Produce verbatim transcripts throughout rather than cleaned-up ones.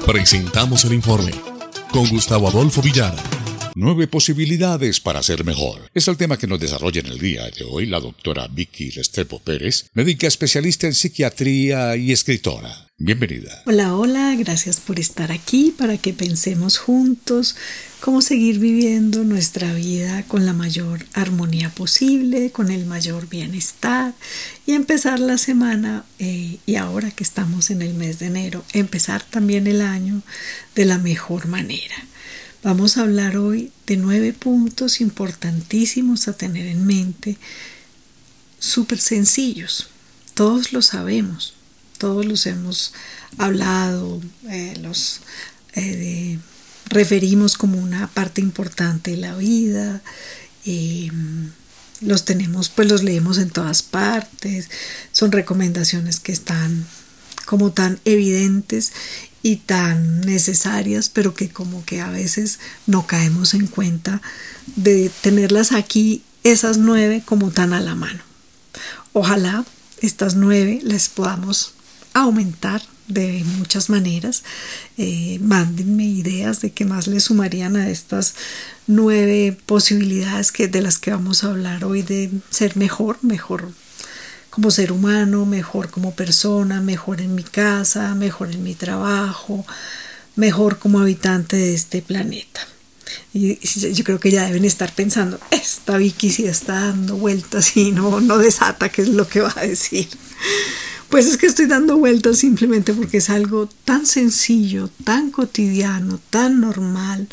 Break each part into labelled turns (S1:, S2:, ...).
S1: Presentamos el informe con Gustavo Adolfo Villara. Nueve posibilidades para ser mejor. Es el tema que nos desarrolla en el día de hoy la doctora Vicky Restrepo Pérez, médica especialista en psiquiatría y escritora. Bienvenida.
S2: Hola, hola, gracias por estar aquí para que pensemos juntos cómo seguir viviendo nuestra vida con la mayor armonía posible, con el mayor bienestar y empezar la semana eh, y ahora que estamos en el mes de enero, empezar también el año de la mejor manera. Vamos a hablar hoy de nueve puntos importantísimos a tener en mente, súper sencillos, todos los sabemos. Todos los hemos hablado, eh, los eh, de, referimos como una parte importante de la vida, eh, los tenemos, pues los leemos en todas partes, son recomendaciones que están como tan evidentes y tan necesarias, pero que como que a veces no caemos en cuenta de tenerlas aquí, esas nueve como tan a la mano. Ojalá estas nueve les podamos aumentar de muchas maneras. Eh, mándenme ideas de qué más le sumarían a estas nueve posibilidades que, de las que vamos a hablar hoy, de ser mejor, mejor como ser humano, mejor como persona, mejor en mi casa, mejor en mi trabajo, mejor como habitante de este planeta. Y yo creo que ya deben estar pensando, esta Vicky sí está dando vueltas y no, no desata qué es lo que va a decir. Pues es que estoy dando vueltas simplemente porque es algo tan sencillo, tan cotidiano, tan normal,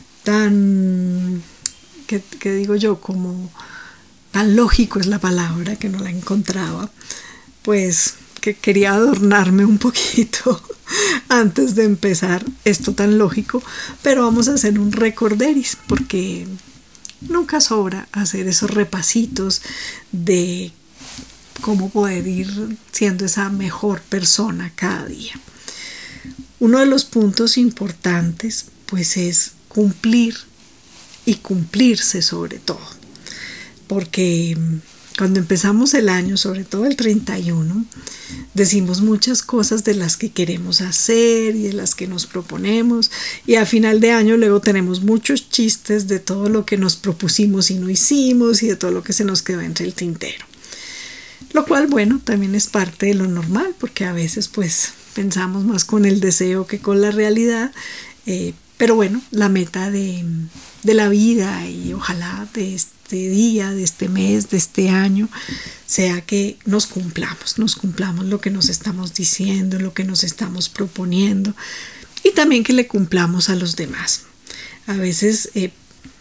S2: tan, ¿qué, qué digo yo? Como tan lógico es la palabra, que no la encontraba. Pues que quería adornarme un poquito antes de empezar esto tan lógico, pero vamos a hacer un recorderis porque nunca sobra hacer esos repasitos de cómo poder ir siendo esa mejor persona cada día. Uno de los puntos importantes pues es cumplir y cumplirse sobre todo, porque cuando empezamos el año, sobre todo el treinta y uno, decimos muchas cosas de las que queremos hacer y de las que nos proponemos, y a final de año luego tenemos muchos chistes de todo lo que nos propusimos y no hicimos y de todo lo que se nos quedó entre el tintero. Lo cual, bueno, también es parte de lo normal, porque a veces pues pensamos más con el deseo que con la realidad, eh, pero bueno, la meta de, de la vida y ojalá de este día, de este mes, de este año, sea que nos cumplamos, nos cumplamos lo que nos estamos diciendo, lo que nos estamos proponiendo y también que le cumplamos a los demás. A veces eh,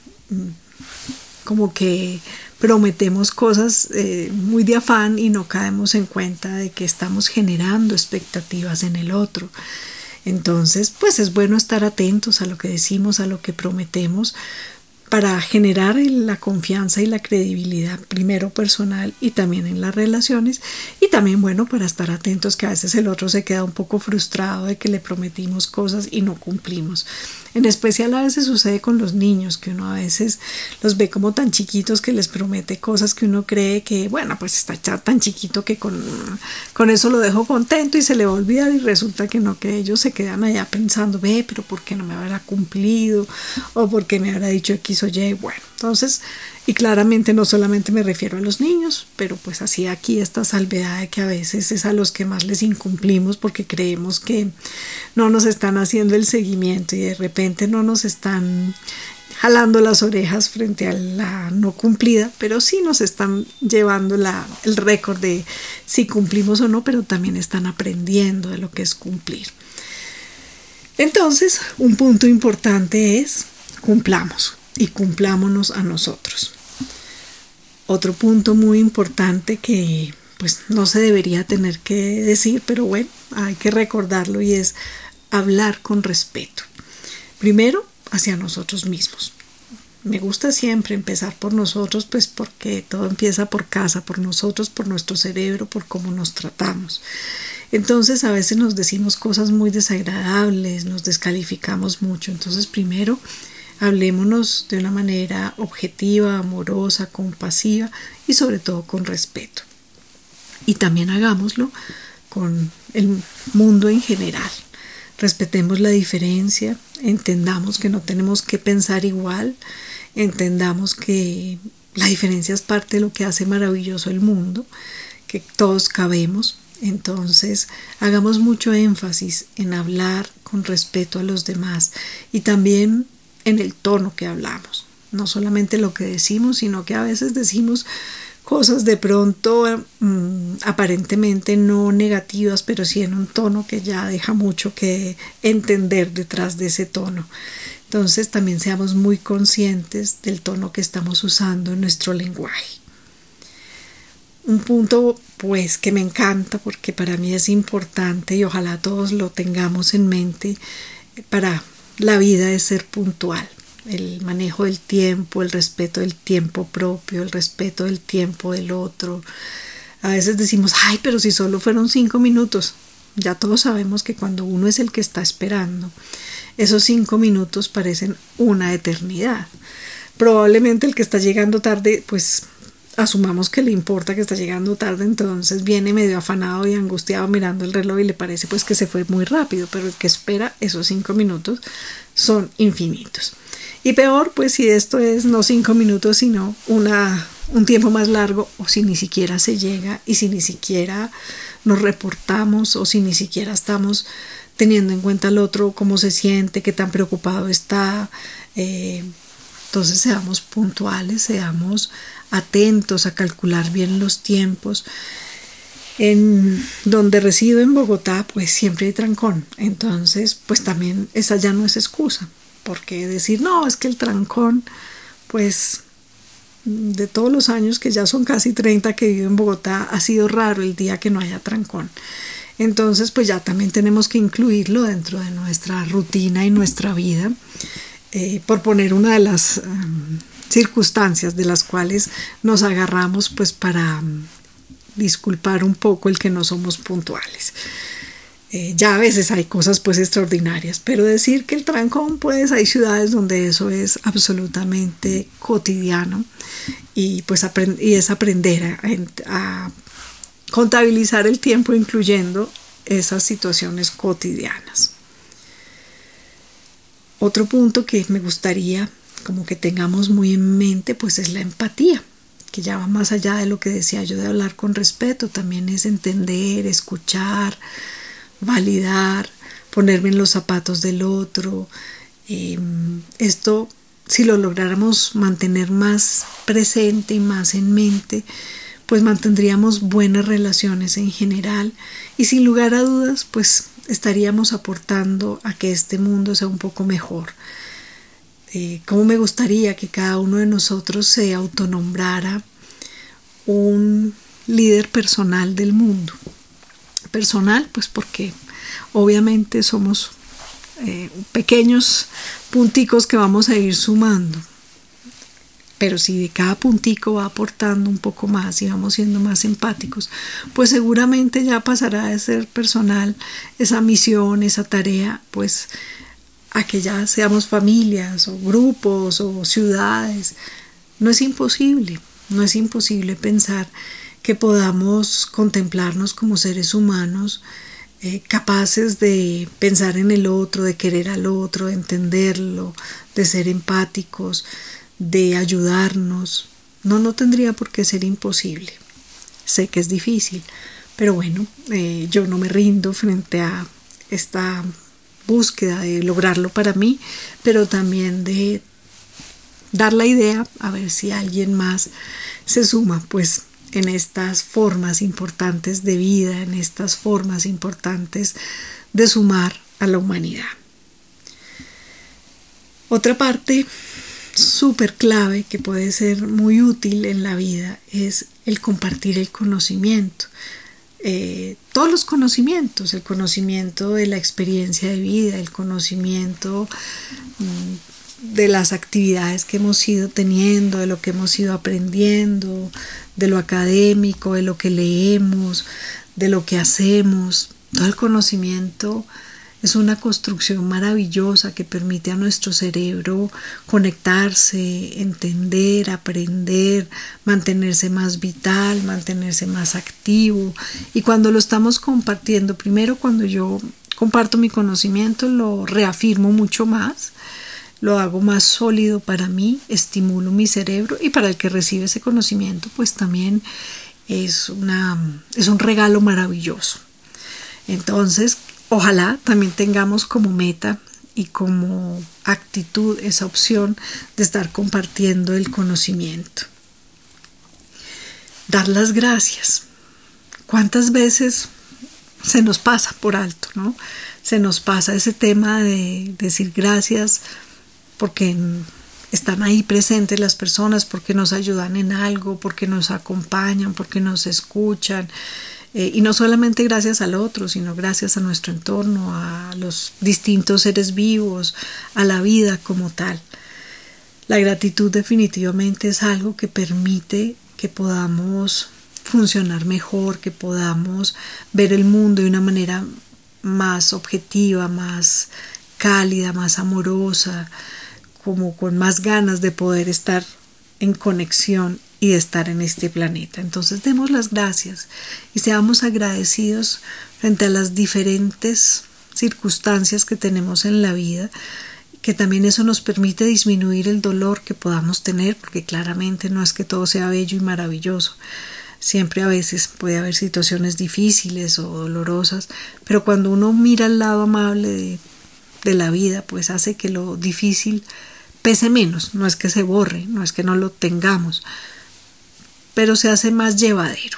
S2: como que prometemos cosas eh, muy de afán y no caemos en cuenta de que estamos generando expectativas en el otro. Entonces, pues es bueno estar atentos a lo que decimos, a lo que prometemos, para generar la confianza y la credibilidad, primero personal y también en las relaciones, y también bueno para estar atentos que a veces el otro se queda un poco frustrado de que le prometimos cosas y no cumplimos. En especial a veces sucede con los niños, que uno a veces los ve como tan chiquitos que les promete cosas que uno cree que, bueno, pues está tan chiquito que con, con eso lo dejo contento y se le va a olvidar, y resulta que no, que ellos se quedan allá pensando, ve, pero ¿por qué no me habrá cumplido? O ¿por qué me habrá dicho X o Y? Bueno, entonces, y claramente no solamente me refiero a los niños, pero pues así aquí esta salvedad de que a veces es a los que más les incumplimos porque creemos que no nos están haciendo el seguimiento y de repente no nos están jalando las orejas frente a la no cumplida, pero sí nos están llevando la, el récord de si cumplimos o no, pero también están aprendiendo de lo que es cumplir. Entonces, un punto importante es cumplamos y cumplámonos a nosotros. Otro punto muy importante que pues no se debería tener que decir, pero bueno, hay que recordarlo, y es hablar con respeto. Primero, hacia nosotros mismos. Me gusta siempre empezar por nosotros, pues porque todo empieza por casa, por nosotros, por nuestro cerebro, por cómo nos tratamos. Entonces a veces nos decimos cosas muy desagradables, nos descalificamos mucho. Entonces primero hablémonos de una manera objetiva, amorosa, compasiva y sobre todo con respeto. Y también hagámoslo con el mundo en general. respetemos la diferencia, entendamos que no tenemos que pensar igual, entendamos que la diferencia es parte de lo que hace maravilloso el mundo, que todos cabemos. Entonces hagamos mucho énfasis en hablar con respeto a los demás y también en el tono que hablamos, no solamente lo que decimos, sino que a veces decimos cosas de pronto mmm, aparentemente no negativas, pero sí en un tono que ya deja mucho que entender detrás de ese tono. Entonces también seamos muy conscientes del tono que estamos usando en nuestro lenguaje. Un punto pues que me encanta porque para mí es importante y ojalá todos lo tengamos en mente para la vida, es ser puntual. El manejo del tiempo, el respeto del tiempo propio, el respeto del tiempo del otro. A veces decimos, ay, pero si solo fueron cinco minutos. Ya todos sabemos que cuando uno es el que está esperando, esos cinco minutos parecen una eternidad. Probablemente el que está llegando tarde, pues asumamos que le importa que está llegando tarde, entonces viene medio afanado y angustiado mirando el reloj y le parece pues que se fue muy rápido, pero el que espera esos cinco minutos son infinitos. Y peor, pues si esto es no cinco minutos, sino una, un tiempo más largo, o si ni siquiera se llega y si ni siquiera nos reportamos o si ni siquiera estamos teniendo en cuenta al otro cómo se siente, qué tan preocupado está. Eh, entonces seamos puntuales, seamos atentos a calcular bien los tiempos. En donde resido en Bogotá, pues siempre hay trancón. Entonces, pues también esa ya no es excusa. Porque decir, no, es que el trancón, pues de todos los años que ya son casi treinta que vivo en Bogotá, ha sido raro el día que no haya trancón. Entonces, pues ya también tenemos que incluirlo dentro de nuestra rutina y nuestra vida, eh, por poner una de las um, circunstancias de las cuales nos agarramos, pues para um, disculpar un poco el que no somos puntuales. Eh, ya a veces hay cosas pues extraordinarias, pero decir que el trancón, pues hay ciudades donde eso es absolutamente cotidiano y pues aprend- y es aprender a, a contabilizar el tiempo incluyendo esas situaciones cotidianas. Otro punto que me gustaría como que tengamos muy en mente pues es la empatía, que ya va más allá de lo que decía yo de hablar con respeto, también es entender, escuchar, validar, ponerme en los zapatos del otro. Eh, esto, si lo lográramos mantener más presente y más en mente, pues mantendríamos buenas relaciones en general y sin lugar a dudas, pues estaríamos aportando a que este mundo sea un poco mejor. Eh, cómo me gustaría que cada uno de nosotros se autonombrara un líder personal del mundo. Personal, pues porque obviamente somos eh, pequeños punticos que vamos a ir sumando, pero si de cada puntico va aportando un poco más y vamos siendo más empáticos, pues seguramente ya pasará de ser personal esa misión, esa tarea, pues a que ya seamos familias o grupos o ciudades. No es imposible, no es imposible pensar que podamos contemplarnos como seres humanos eh, capaces de pensar en el otro, de querer al otro, de entenderlo, de ser empáticos, de ayudarnos. No, no tendría por qué ser imposible. Sé que es difícil, pero bueno, eh, yo no me rindo frente a esta búsqueda de lograrlo para mí, pero también de dar la idea a ver si alguien más se suma, pues en estas formas importantes de vida, en estas formas importantes de sumar a la humanidad. Otra parte súper clave que puede ser muy útil en la vida es el compartir el conocimiento. Eh, todos los conocimientos, el conocimiento de la experiencia de vida, el conocimiento mmm, de las actividades que hemos ido teniendo, de lo que hemos ido aprendiendo, de lo académico, de lo que leemos, de lo que hacemos. Todo el conocimiento es una construcción maravillosa que permite a nuestro cerebro conectarse, entender, aprender, mantenerse más vital, mantenerse más activo. Y cuando lo estamos compartiendo, primero cuando yo comparto mi conocimiento, lo reafirmo mucho más, lo hago más sólido para mí, estimulo mi cerebro, y para el que recibe ese conocimiento pues también es, una, es un regalo maravilloso. Entonces, ojalá también tengamos como meta y como actitud esa opción de estar compartiendo el conocimiento. Dar las gracias. ¿Cuántas veces se nos pasa por alto, ¿no? Se nos pasa ese tema de decir gracias porque están ahí presentes las personas, porque nos ayudan en algo, porque nos acompañan, porque nos escuchan. Eh, y no solamente gracias al otro, sino gracias a nuestro entorno, a los distintos seres vivos, a la vida como tal. La gratitud definitivamente es algo que permite que podamos funcionar mejor, que podamos ver el mundo de una manera más objetiva, más cálida, más amorosa, como con más ganas de poder estar en conexión y de estar en este planeta. Entonces demos las gracias y seamos agradecidos frente a las diferentes circunstancias que tenemos en la vida, que también eso nos permite disminuir el dolor que podamos tener, porque claramente no es que todo sea bello y maravilloso. Siempre a veces puede haber situaciones difíciles o dolorosas, pero cuando uno mira el lado amable de, de la vida, pues hace que lo difícil pese menos. No es que se borre, no es que no lo tengamos, pero se hace más llevadero.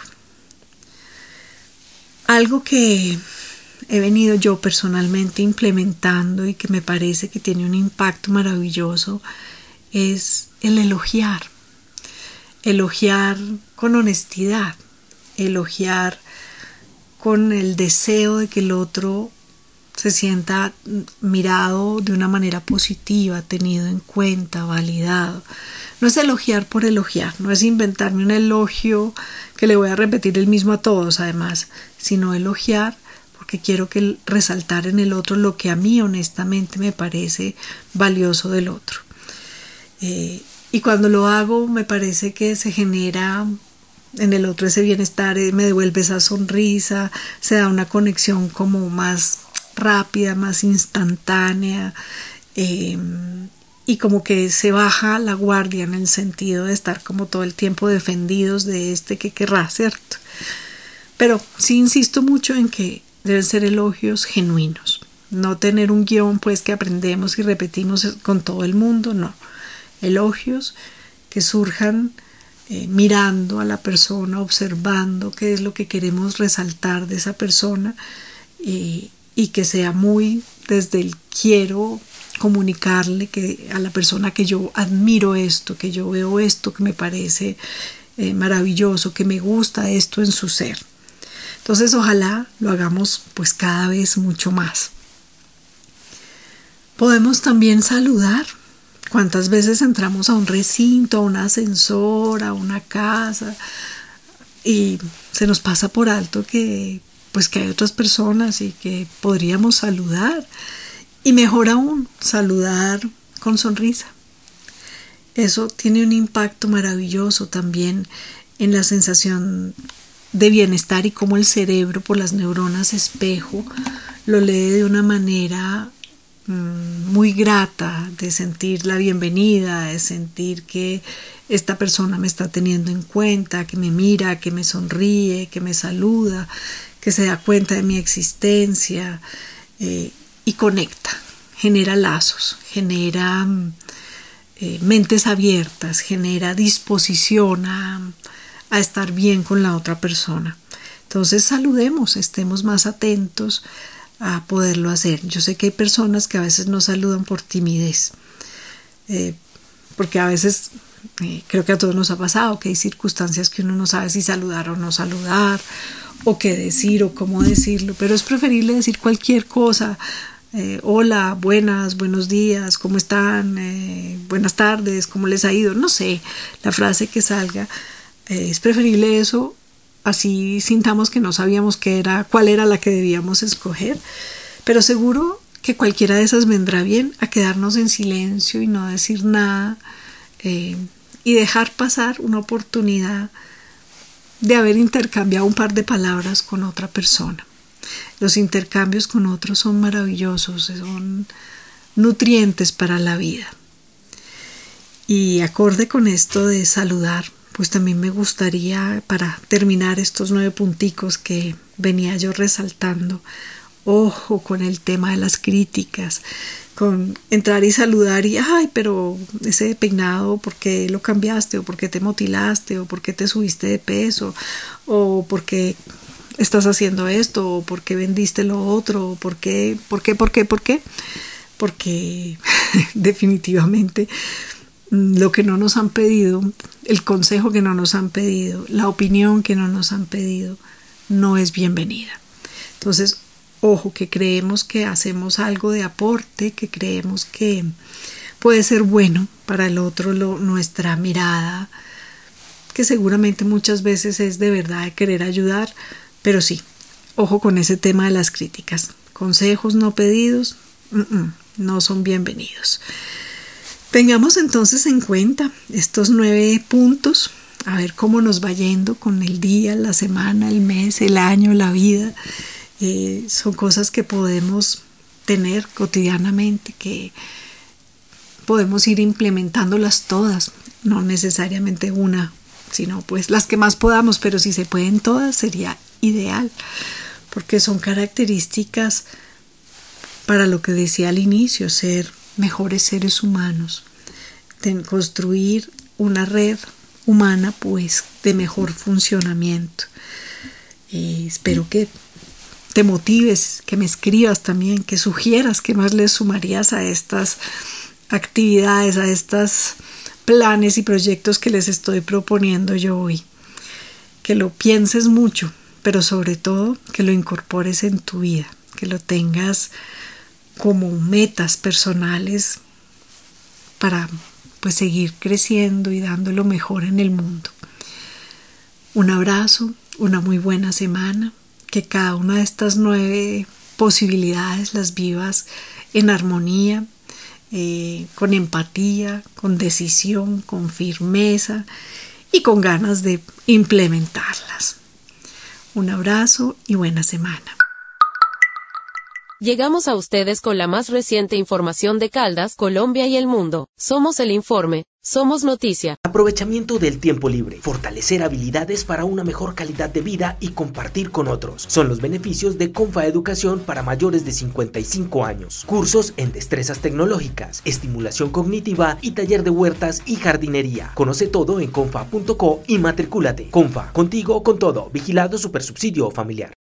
S2: Algo que he venido yo personalmente implementando y que me parece que tiene un impacto maravilloso es el elogiar. Elogiar con honestidad, elogiar con el deseo de que el otro se sienta mirado de una manera positiva, tenido en cuenta, validado. No es elogiar por elogiar, no es inventarme un elogio que le voy a repetir el mismo a todos además, sino elogiar porque quiero que resaltar en el otro lo que a mí honestamente me parece valioso del otro. Eh, y cuando lo hago me parece que se genera en el otro ese bienestar, me devuelve esa sonrisa, se da una conexión como más rápida, más instantánea, eh, y como que se baja la guardia en el sentido de estar como todo el tiempo defendidos de este que querrá, ¿cierto? Pero sí insisto mucho en que deben ser elogios genuinos, no tener un guión pues que aprendemos y repetimos con todo el mundo, no, elogios que surjan eh, mirando a la persona, observando qué es lo que queremos resaltar de esa persona, eh, y que sea muy desde el quiero comunicarle que a la persona que yo admiro esto, que yo veo esto, que me parece eh, maravilloso, que me gusta esto en su ser. Entonces ojalá lo hagamos pues cada vez mucho más. Podemos también saludar. ¿Cuántas veces entramos a un recinto, a un ascensor, a una casa y se nos pasa por alto que pues que hay otras personas y que podríamos saludar? Y mejor aún, saludar con sonrisa. Eso tiene un impacto maravilloso también en la sensación de bienestar y cómo el cerebro por las neuronas espejo lo lee de una manera mmm, muy grata, de sentir la bienvenida, de sentir que esta persona me está teniendo en cuenta, que me mira, que me sonríe, que me saluda, que se da cuenta de mi existencia, eh, y conecta, genera lazos, genera eh, mentes abiertas, genera disposición a, a estar bien con la otra persona. Entonces saludemos, estemos más atentos a poderlo hacer. Yo sé que hay personas que a veces no saludan por timidez, eh, porque a veces eh, creo que a todos nos ha pasado que hay circunstancias que uno no sabe si saludar o no saludar, o qué decir o cómo decirlo, pero es preferible decir cualquier cosa. Eh, hola, buenas, buenos días, ¿cómo están? Eh, buenas tardes, ¿cómo les ha ido? No sé, la frase que salga. Eh, es preferible eso, así sintamos que no sabíamos qué era, cuál era la que debíamos escoger, pero seguro que cualquiera de esas vendrá bien a quedarnos en silencio y no decir nada, eh, y dejar pasar una oportunidad de haber intercambiado un par de palabras con otra persona. Los intercambios con otros son maravillosos, son nutrientes para la vida. Y acorde con esto de saludar, pues también me gustaría, para terminar estos nueve punticos que venía yo resaltando, ojo con el tema de las críticas, con entrar y saludar y, ay, pero ese peinado, ¿por qué lo cambiaste? ¿O por qué te mutilaste? ¿O por qué te subiste de peso? ¿O por qué estás haciendo esto? ¿O por qué vendiste lo otro? ¿O por qué? ¿Por qué? ¿Por qué? ¿Por qué? Porque definitivamente lo que no nos han pedido, el consejo que no nos han pedido, la opinión que no nos han pedido, no es bienvenida. Entonces, ojo, que creemos que hacemos algo de aporte, que creemos que puede ser bueno para el otro lo, nuestra mirada, que seguramente muchas veces es de verdad de querer ayudar, pero sí, ojo con ese tema de las críticas. Consejos no pedidos uh-uh, no son bienvenidos. Tengamos entonces en cuenta estos nueve puntos, a ver cómo nos va yendo con el día, la semana, el mes, el año, la vida. Eh, son cosas que podemos tener cotidianamente, que podemos ir implementándolas todas, no necesariamente una, sino pues las que más podamos, pero si se pueden todas sería ideal, porque son características para lo que decía al inicio, ser mejores seres humanos, de construir una red humana pues de mejor funcionamiento. Eh, espero que te motives, que me escribas también, que sugieras qué más le sumarías a estas actividades, a estos planes y proyectos que les estoy proponiendo yo hoy. Que lo pienses mucho, pero sobre todo que lo incorpores en tu vida, que lo tengas como metas personales para pues seguir creciendo y dando lo mejor en el mundo. Un abrazo, una muy buena semana, que cada una de estas nueve posibilidades las vivas en armonía, eh, con empatía, con decisión, con firmeza y con ganas de implementarlas. Un abrazo y buena semana.
S3: Llegamos a ustedes con la más reciente información de Caldas, Colombia y el mundo. Somos el informe, somos noticia.
S4: Aprovechamiento del tiempo libre, fortalecer habilidades para una mejor calidad de vida y compartir con otros. Son los beneficios de Confa Educación para mayores de cincuenta y cinco años. Cursos en destrezas tecnológicas, estimulación cognitiva y taller de huertas y jardinería. Conoce todo en confa punto co y matricúlate. Confa, contigo con todo. Vigilado Supersubsidio Familiar.